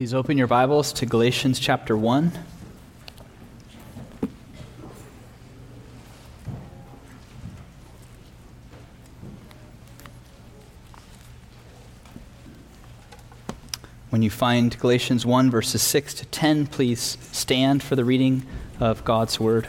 Please open your Bibles to Galatians chapter 1. When you find Galatians 1, verses 6 to 10, please stand for the reading of God's Word.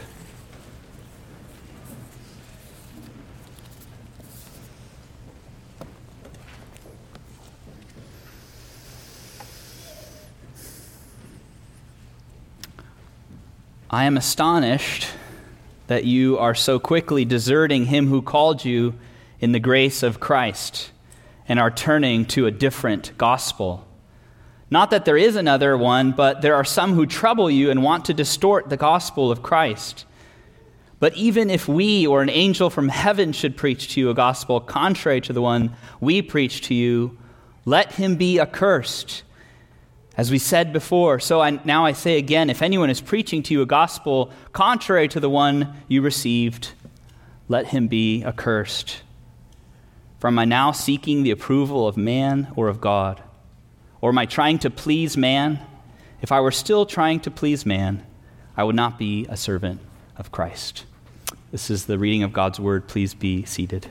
I am astonished that you are so quickly deserting him who called you in the grace of Christ and are turning to a different gospel. Not that there is another one, but there are some who trouble you and want to distort the gospel of Christ. But even if we or an angel from heaven should preach to you a gospel contrary to the one we preach to you, let him be accursed. As we said before, now I say again, if anyone is preaching to you a gospel contrary to the one you received, let him be accursed. For am I now seeking the approval of man or of God? Or am I trying to please man? If I were still trying to please man, I would not be a servant of Christ. This is the reading of God's word. Please be seated.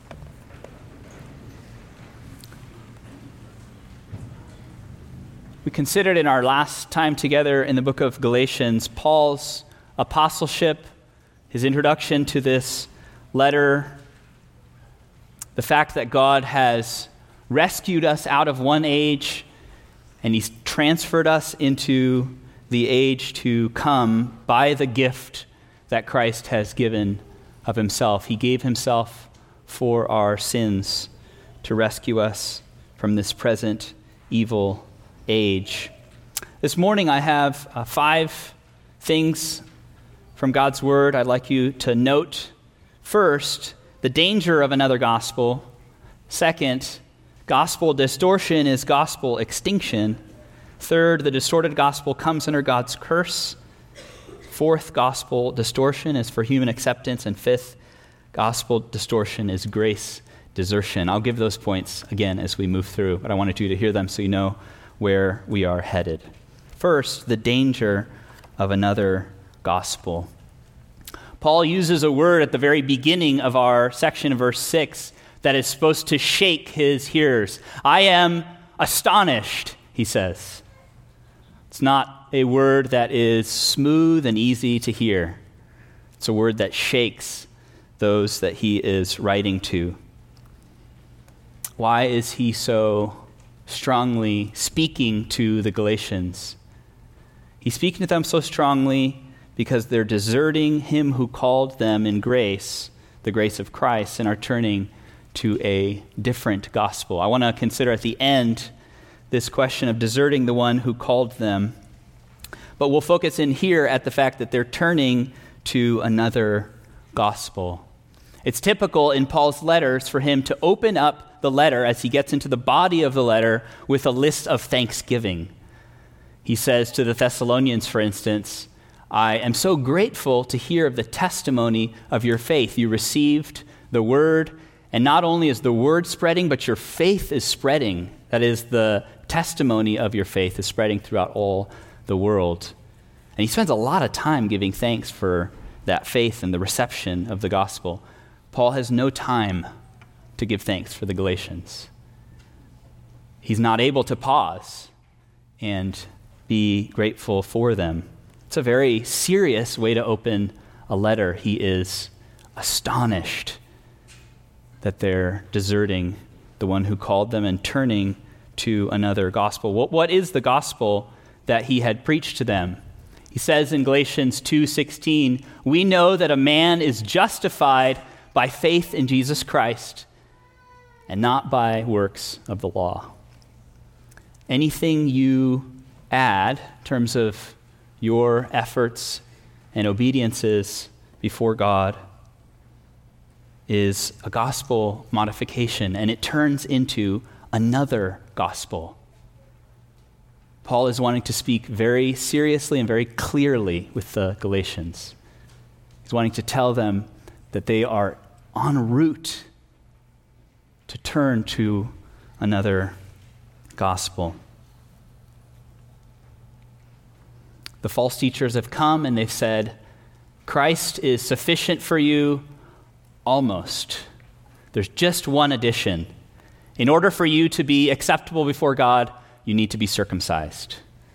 We considered in our last time together in the book of Galatians, Paul's apostleship, his introduction to this letter, the fact that God has rescued us out of one age and he's transferred us into the age to come by the gift that Christ has given of himself. He gave himself for our sins to rescue us from this present evil age. This morning I have 5 things from God's word I'd like you to note. First, the danger of another gospel. Second, gospel distortion is gospel extinction. Third, the distorted gospel comes under God's curse. Fourth, gospel distortion is for human acceptance. And fifth, gospel distortion is grace desertion. I'll give those points again as we move through, but I wanted you to hear them so you know where we are headed. First, the danger of another gospel. Paul uses a word at the very beginning of our section of verse 6 that is supposed to shake his hearers. I am astonished, he says. It's not a word that is smooth and easy to hear. It's a word that shakes those that he is writing to. Why is he so strongly speaking to the Galatians? He's speaking to them so strongly because they're deserting him who called them in grace, the grace of Christ, and are turning to a different gospel. I want to consider at the end this question of deserting the one who called them, but we'll focus in here at the fact that they're turning to another gospel. It's typical in Paul's letters for him to open up the letter as he gets into the body of the letter with a list of thanksgiving. He says to the Thessalonians, for instance, I am so grateful to hear of the testimony of your faith. You received the word, and not only is the word spreading, but your faith is spreading. That is, the testimony of your faith is spreading throughout all the world. And he spends a lot of time giving thanks for that faith and the reception of the gospel. Paul has no time to give thanks for the Galatians. He's not able to pause and be grateful for them. It's a very serious way to open a letter. He is astonished that they're deserting the one who called them and turning to another gospel. What is the gospel that he had preached to them? He says in Galatians 2:16, we know that a man is justified by faith in Jesus Christ and not by works of the law. Anything you add in terms of your efforts and obediences before God is a gospel modification, and it turns into another gospel. Paul is wanting to speak very seriously and very clearly with the Galatians. He's wanting to tell them that they are en route to turn to another gospel. The false teachers have come and they've said, Christ is sufficient for you almost. There's just one addition. In order for you to be acceptable before God, you need to be circumcised.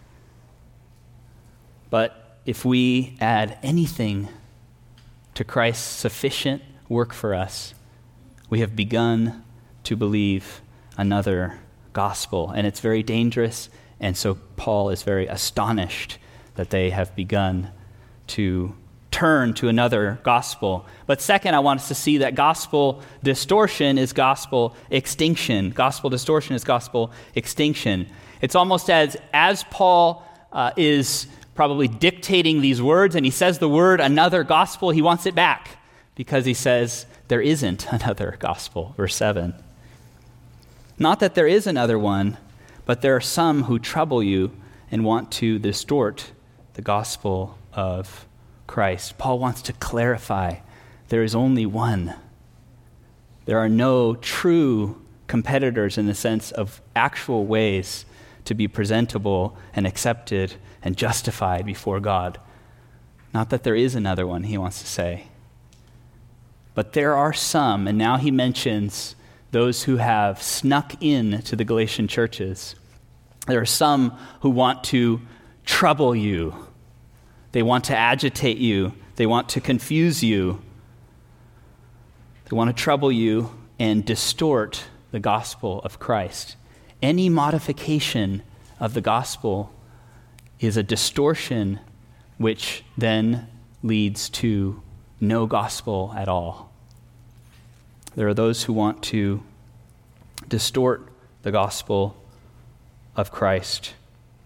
But if we add anything to Christ's sufficient work for us, we have begun to believe another gospel. And it's very dangerous. And so Paul is very astonished that they have begun to turn to another gospel. But second, I want us to see that gospel distortion is gospel extinction. Gospel distortion is gospel extinction. It's almost as Paul is probably dictating these words, and he says the word another gospel, he wants it back because he says there isn't another gospel. Verse 7. Not that there is another one, but there are some who trouble you and want to distort the gospel of Christ. Paul wants to clarify there is only one. There are no true competitors in the sense of actual ways to be presentable and accepted and justified before God. Not that there is another one, he wants to say. But there are some, and now he mentions those who have snuck in to the Galatian churches. There are some who want to trouble you. They want to agitate you. They want to confuse you. They want to trouble you and distort the gospel of Christ. Any modification of the gospel is a distortion which then leads to no gospel at all. There are those who want to distort the gospel of Christ.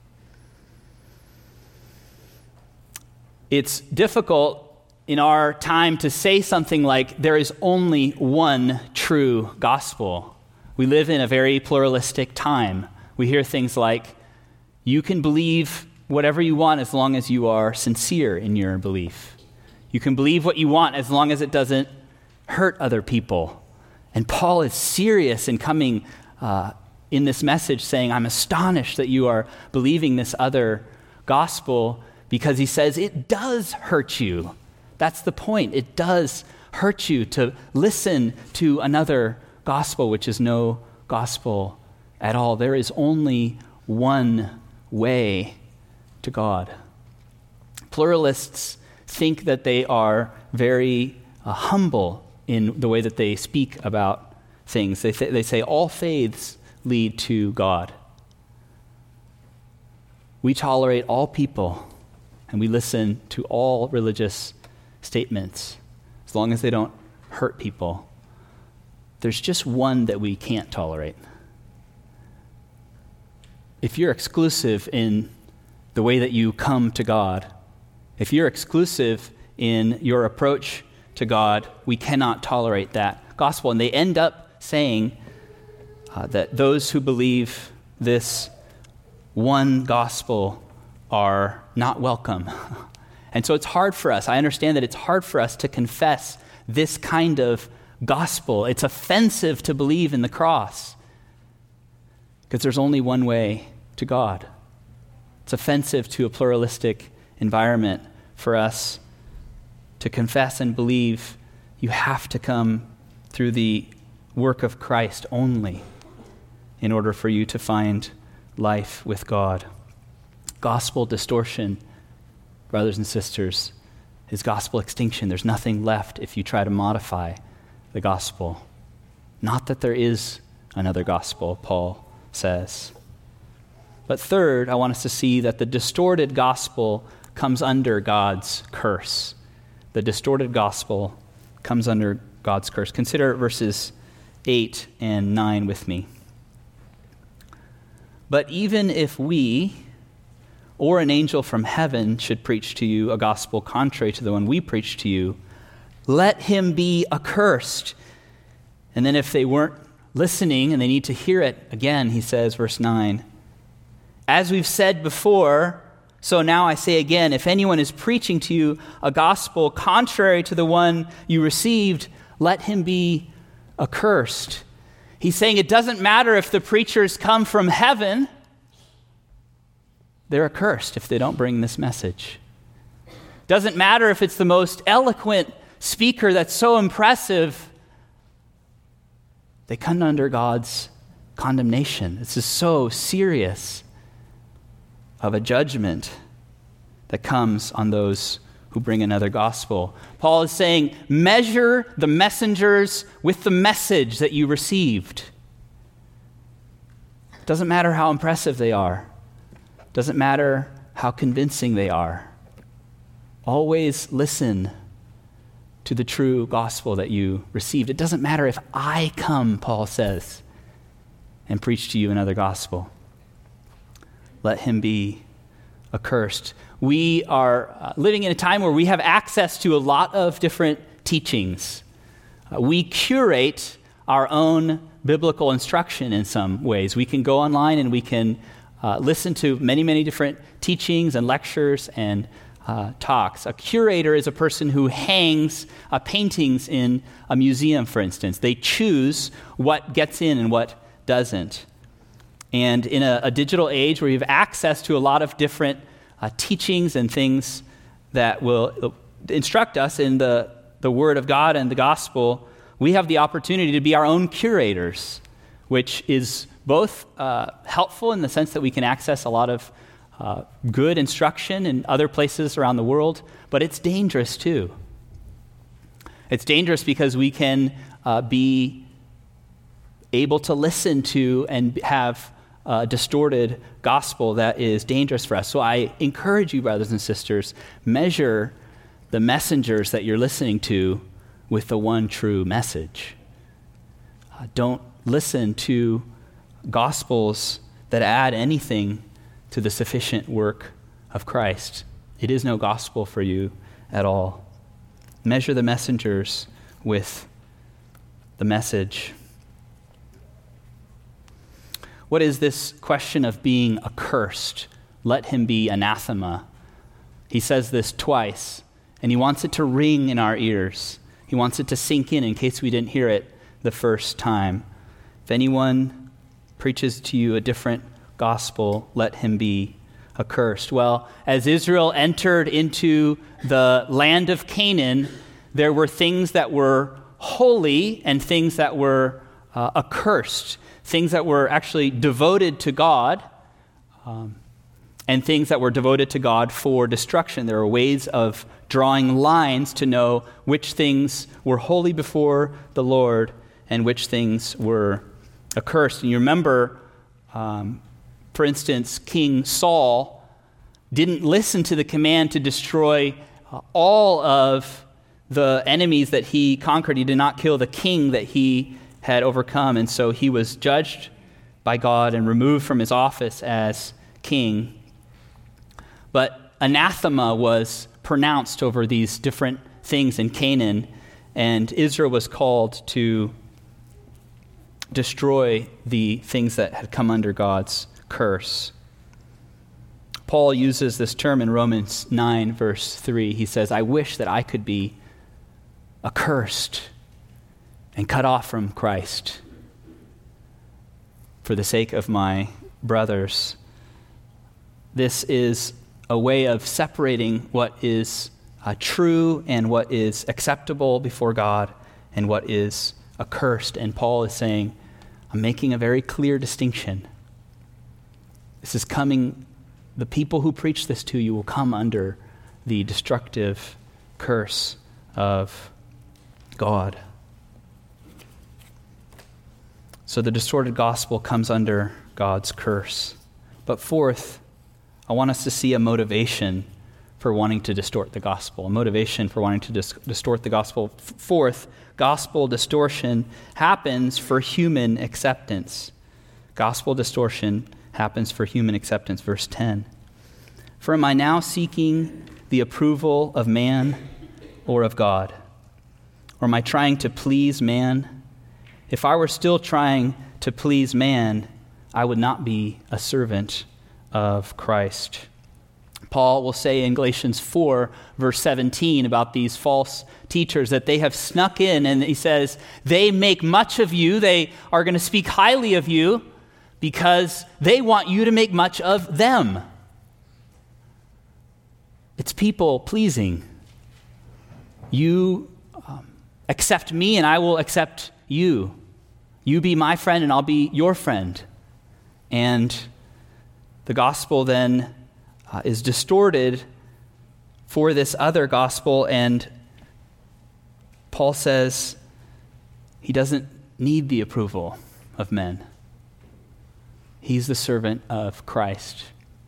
It's difficult in our time to say something like, there is only one true gospel. We live in a very pluralistic time. We hear things like, you can believe whatever you want as long as you are sincere in your belief. You can believe what you want as long as it doesn't hurt other people. And Paul is serious in coming in this message saying, I'm astonished that you are believing this other gospel, because he says it does hurt you. That's the point. It does hurt you to listen to another gospel, which is no gospel at all. There is only one way to God. Pluralists think that they are very humble in the way that they speak about things. They say all faiths lead to God. We tolerate all people, and we listen to all religious statements as long as they don't hurt people. There's just one that we can't tolerate. If you're exclusive in the way that you come to God, if you're exclusive in your approach to God, we cannot tolerate that gospel. And they end up saying that those who believe this one gospel are not welcome. And so it's hard for us. I understand that it's hard for us to confess this kind of gospel. It's offensive to believe in the cross because there's only one way to God. It's offensive to a pluralistic environment for us to confess and believe you have to come through the work of Christ only in order for you to find life with God. Gospel distortion, brothers and sisters, is gospel extinction. There's nothing left if you try to modify the gospel. Not that there is another gospel, Paul says. But third, I want us to see that the distorted gospel comes under God's curse. The distorted gospel comes under God's curse. Consider verses 8 and 9 with me. But even if we or an angel from heaven should preach to you a gospel contrary to the one we preach to you, let him be accursed. And then if they weren't listening and they need to hear it again, he says, verse 9, as we've said before, so now I say again, if anyone is preaching to you a gospel contrary to the one you received, let him be accursed. He's saying it doesn't matter if the preachers come from heaven. they're accursed if they don't bring this message. Doesn't matter if it's the most eloquent speaker that's so impressive, they come under God's condemnation. This is so serious of a judgment that comes on those who bring another gospel. Paul is saying, measure the messengers with the message that you received. Doesn't matter how impressive they are. Doesn't matter how convincing they are. Always listen to the true gospel that you received. It doesn't matter if I come, Paul says, and preach to you another gospel. Let him be accursed. We are living in a time where we have access to a lot of different teachings. We curate our own biblical instruction in some ways. We can go online and we can listen to many, many different teachings and lectures and talks. A curator is a person who hangs paintings in a museum, for instance. They choose what gets in and what doesn't. And in a digital age where you have access to a lot of different teachings and things that will instruct us in the Word of God and the gospel, we have the opportunity to be our own curators, which is both helpful in the sense that we can access a lot of good instruction in other places around the world, but it's dangerous too. It's dangerous because we can be able to listen to and have a distorted gospel that is dangerous for us. So I encourage you, brothers and sisters, measure the messengers that you're listening to with the one true message. Don't listen to gospels that add anything to the sufficient work of Christ. It is no gospel for you at all. Measure the messengers with the message. What is this question of being accursed? Let him be anathema. He says this twice, and he wants it to ring in our ears. He wants it to sink in case we didn't hear it the first time. If anyone preaches to you a different gospel, let him be accursed. Well, as Israel entered into the land of Canaan, there were things that were holy and things that were accursed. Things that were actually devoted to God, and things that were devoted to God for destruction. There are ways of drawing lines to know which things were holy before the Lord and which things were accursed. And you remember, for instance, King Saul didn't listen to the command to destroy all of the enemies that he conquered. He did not kill the king that he had overcome, and so he was judged by God and removed from his office as king. But anathema was pronounced over these different things in Canaan, and Israel was called to destroy the things that had come under God's curse. Paul uses this term in Romans 9, verse 3. He says, I wish that I could be accursed and cut off from Christ for the sake of my brothers. This is a way of separating what is true and what is acceptable before God and what is accursed. And Paul is saying, I'm making a very clear distinction. This is coming, the people who preach this to you will come under the destructive curse of God. So the distorted gospel comes under God's curse. But fourth, I want us to see a motivation for wanting to distort the gospel, a motivation for wanting to distort the gospel. Fourth, gospel distortion happens for human acceptance. Gospel distortion happens for human acceptance. Verse 10. For am I now seeking the approval of man or of God? Or am I trying to please man? If I were still trying to please man, I would not be a servant of Christ. Paul will say in Galatians 4, verse 17, about these false teachers that they have snuck in, and he says, they make much of you, they are going to speak highly of you because they want you to make much of them. It's people pleasing. You accept me and I will accept you. You be my friend and I'll be your friend. And the gospel then is distorted for this other gospel, and Paul says he doesn't need the approval of men. He's the servant of Christ.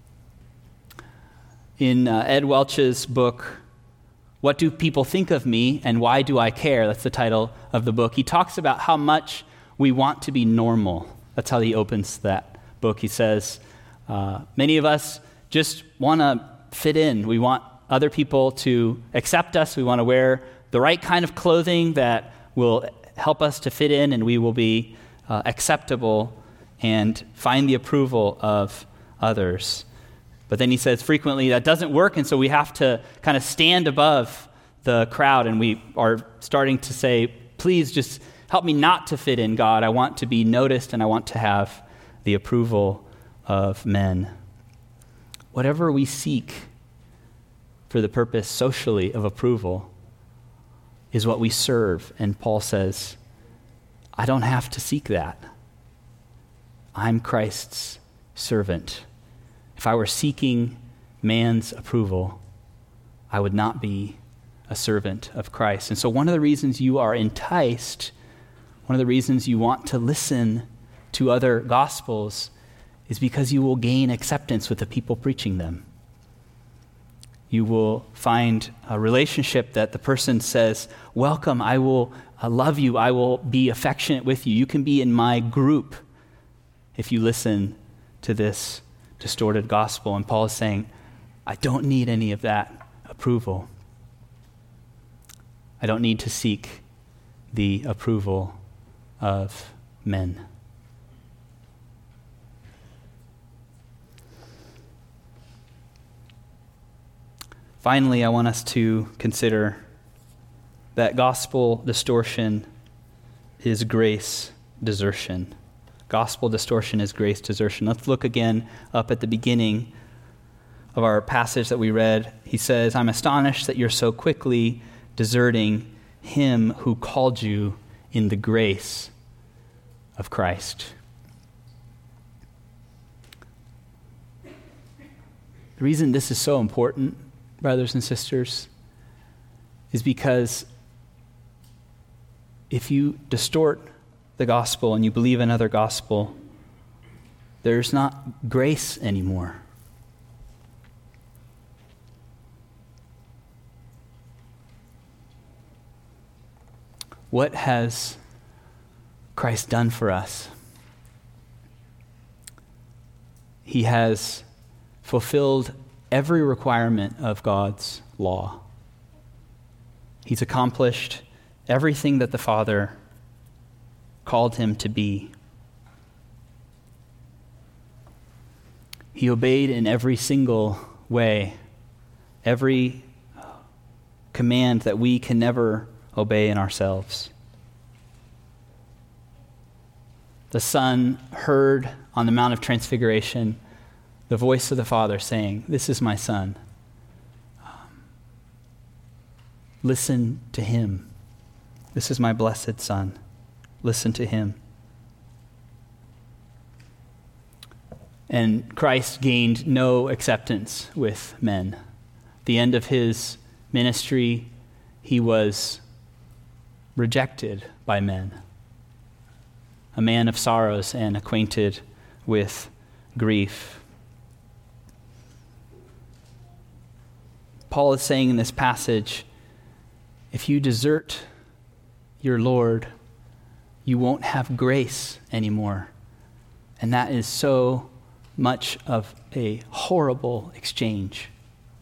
In Ed Welch's book, What Do People Think of Me and Why Do I Care? That's the title of the book. He talks about how much we want to be normal. That's how he opens that book. He says, many of us just want to fit in. We want other people to accept us. We want to wear the right kind of clothing that will help us to fit in, and we will be acceptable and find the approval of others. But then he says frequently that doesn't work, and so we have to kind of stand above the crowd, and we are starting to say, please just help me not to fit in, God. I want to be noticed, and I want to have the approval of men. Whatever we seek for the purpose socially of approval is what we serve. And Paul says, I don't have to seek that. I'm Christ's servant. If I were seeking man's approval, I would not be a servant of Christ. And so one of the reasons you are enticed, one of the reasons you want to listen to other gospels is because you will gain acceptance with the people preaching them. You will find a relationship that the person says, welcome, I will love you, I will be affectionate with you. You can be in my group if you listen to this distorted gospel. And Paul is saying, I don't need any of that approval. I don't need to seek the approval of men. Finally, I want us to consider that gospel distortion is grace desertion. Gospel distortion is grace desertion. Let's look again up at the beginning of our passage that we read. He says, I'm astonished that you're so quickly deserting him who called you in the grace of Christ. The reason this is so important, brothers and sisters, is because if you distort the gospel and you believe another gospel, there's not grace anymore. What has Christ done for us? He has fulfilled every requirement of God's law. He's accomplished everything that the Father called him to be. He obeyed in every single way, every command that we can never obey in ourselves. The Son heard on the Mount of Transfiguration the voice of the Father saying, this is my Son. Listen to him. This is my blessed Son. Listen to him. And Christ gained no acceptance with men. At the end of his ministry, he was rejected by men. A man of sorrows and acquainted with grief. Paul is saying in this passage, if you desert your Lord, you won't have grace anymore. And that is so much of a horrible exchange.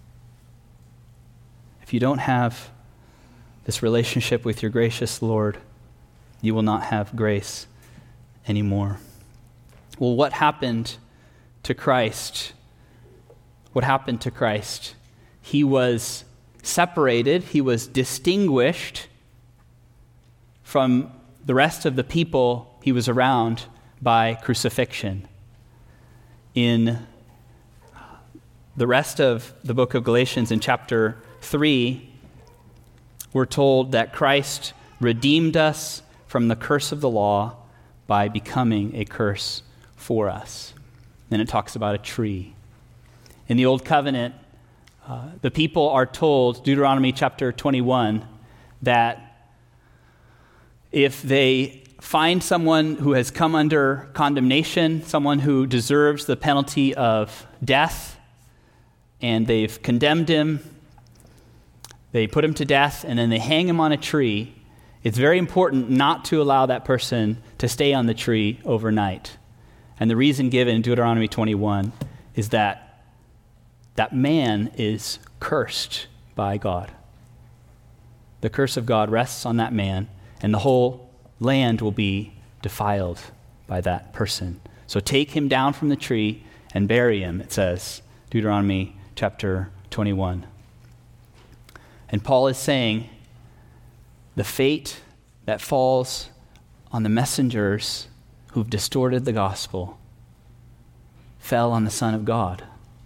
If you don't have this relationship with your gracious Lord, you will not have grace anymore. Well, what happened to Christ? What happened to Christ? He was separated, he was distinguished from the rest of the people he was around by crucifixion. In the rest of the book of Galatians in chapter 3, we're told that Christ redeemed us from the curse of the law by becoming a curse for us. Then it talks about a tree. In the Old Covenant, the people are told, Deuteronomy chapter 21, that if they find someone who has come under condemnation, someone who deserves the penalty of death, and they've condemned him, they put him to death, and then they hang him on a tree, it's very important not to allow that person to stay on the tree overnight. And the reason given in Deuteronomy 21 is that that man is cursed by God. The curse of God rests on that man, and the whole land will be defiled by that person. So take him down from the tree and bury him, it says, Deuteronomy chapter 21. And Paul is saying the fate that falls on the messengers who've distorted the gospel fell on the Son of God.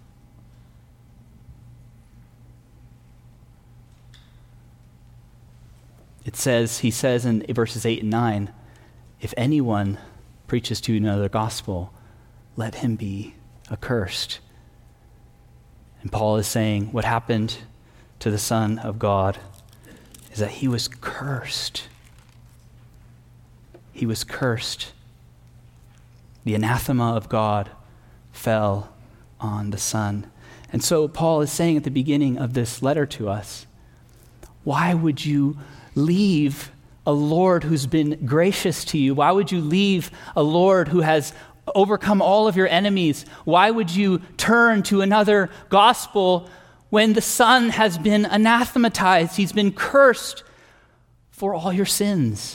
He says in verses 8 and 9, if anyone preaches to you another gospel, let him be accursed. And Paul is saying what happened to the Son of God is that he was cursed. He was cursed. The anathema of God fell on the Son. And so Paul is saying at the beginning of this letter to us, why would you leave a Lord who's been gracious to you? Why would you leave a Lord who has overcome all of your enemies? Why would you turn to another gospel when the Son has been anathematized? He's been cursed for all your sins.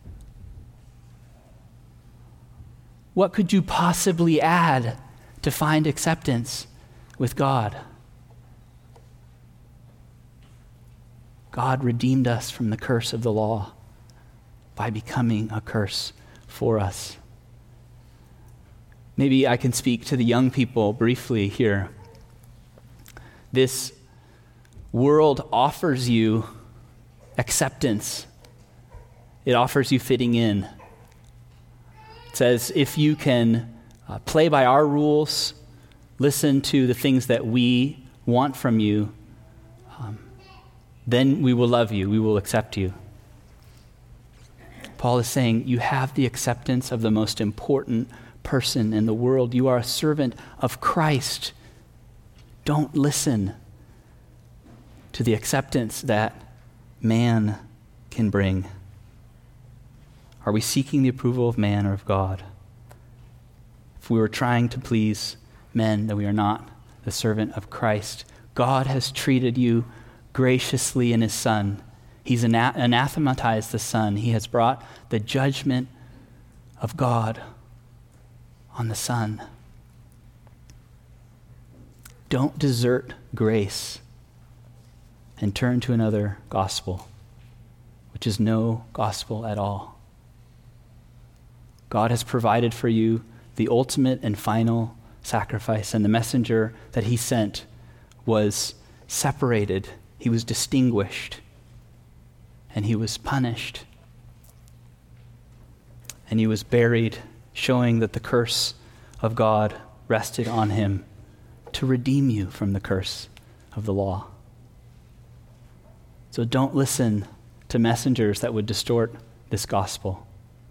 What could you possibly add to find acceptance with God? God redeemed us from the curse of the law by becoming a curse for us. Maybe I can speak to the young people briefly here. This world offers you acceptance. It offers you fitting in. It says if you can play by our rules, listen to the things that we want from you, then we will love you, we will accept you. Paul is saying you have the acceptance of the most important person in the world. You are a servant of Christ. Don't listen to the acceptance that man can bring. Are we seeking the approval of man or of God? If we were trying to please men, then we are not the servant of Christ. God has treated you graciously in his Son. He's anathematized the Son. He has brought the judgment of God on the Son. Don't desert grace and turn to another gospel, which is no gospel at all. God has provided for you the ultimate and final sacrifice, and the messenger that he sent was separated. He was distinguished, and he was punished, and he was buried, showing that the curse of God rested on him to redeem you from the curse of the law. So don't listen to messengers that would distort this gospel.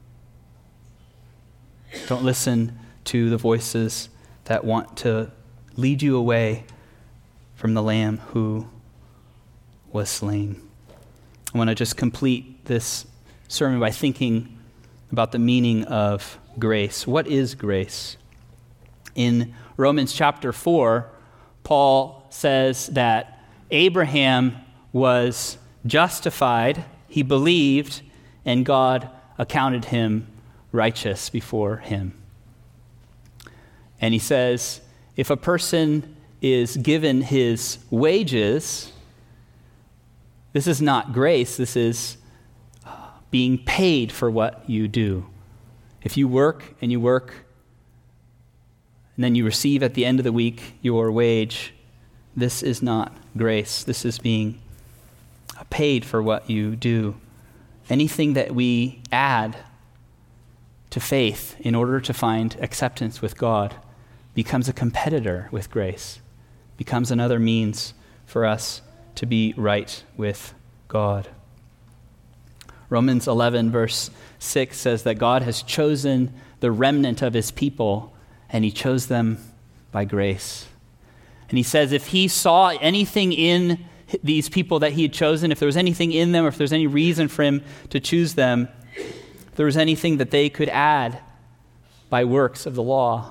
Don't listen to the voices that want to lead you away from the Lamb who was slain. I want to just complete this sermon by thinking about the meaning of grace. What is grace? In Romans chapter 4, Paul says that Abraham was justified, he believed, and God accounted him righteous before him. And he says, if a person is given his wages, this is not grace, this is being paid for what you do. If you work, and then you receive at the end of the week your wage, This is not grace. This is being paid for what you do. Anything that we add to faith in order to find acceptance with God becomes a competitor with grace, becomes another means for us to be right with God. Romans 11, verse 6 says that God has chosen the remnant of his people, and he chose them by grace. And he says if he saw anything in these people that he had chosen, if there was anything in them, or if there's any reason for him to choose them, if there was anything that they could add by works of the law,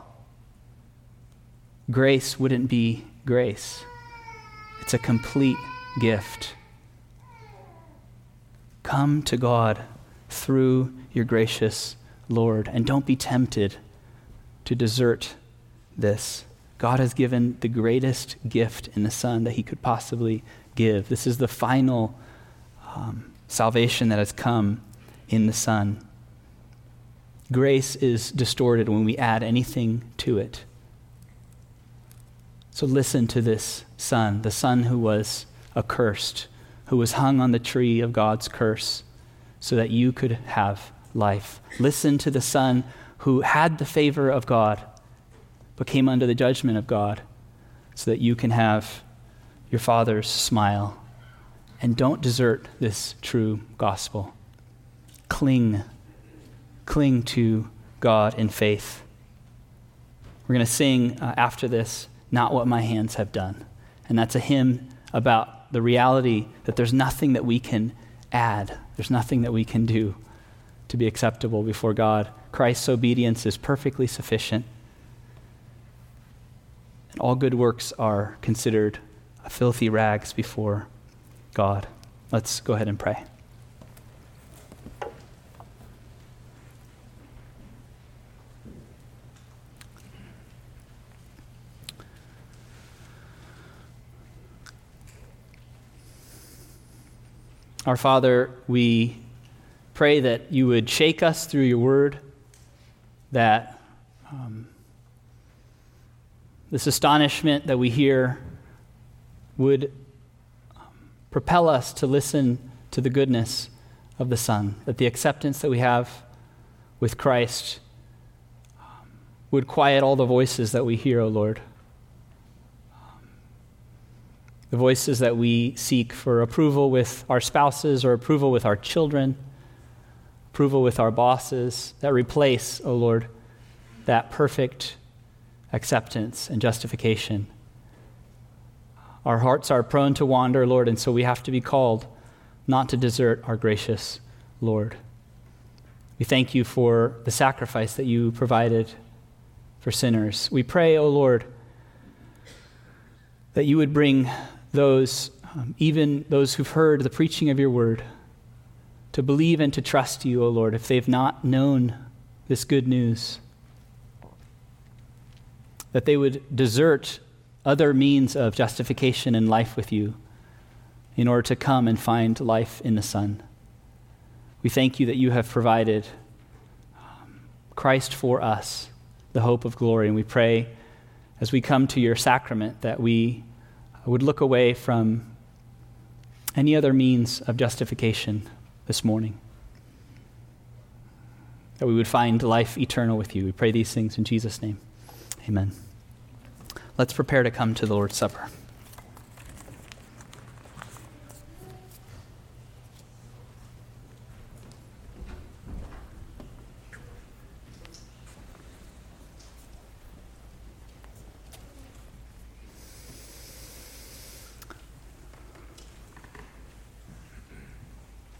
grace wouldn't be grace. It's a complete gift. Come to God through your gracious Lord, and don't be tempted to desert this. God has given the greatest gift in the Son that he could possibly give. This is the final salvation that has come in the Son. Grace is distorted when we add anything to it. So listen to this Son, the Son who was accursed, who was hung on the tree of God's curse so that you could have life. Listen to the Son who had the favor of God but came under the judgment of God so that you can have your Father's smile. And don't desert this true gospel. Cling to God in faith. We're going to sing after this, Not What My Hands Have Done. And that's a hymn about the reality that there's nothing that we can add. There's nothing that we can do to be acceptable before God. Christ's obedience is perfectly sufficient. And all good works are considered filthy rags before God. Let's go ahead and pray. Our Father, we pray that you would shake us through your word, that this astonishment that we hear would propel us to listen to the goodness of the Son, that the acceptance that we have with Christ would quiet all the voices that we hear, O Lord. The voices that we seek for approval with our spouses or approval with our children, approval with our bosses, that replace, O Lord, that perfect acceptance and justification. Our hearts are prone to wander, Lord, and so we have to be called not to desert our gracious Lord. We thank you for the sacrifice that you provided for sinners. We pray, O Lord, that you would bring those, even those who've heard the preaching of your word, to believe and to trust you, O Lord, if they've not known this good news, that they would desert other means of justification and life with you in order to come and find life in the Son. We thank you that you have provided Christ for us, the hope of glory, and we pray as we come to your sacrament that we would look away from any other means of justification this morning, that we would find life eternal with you. We pray these things in Jesus' name. Amen. Let's prepare to come to the Lord's Supper.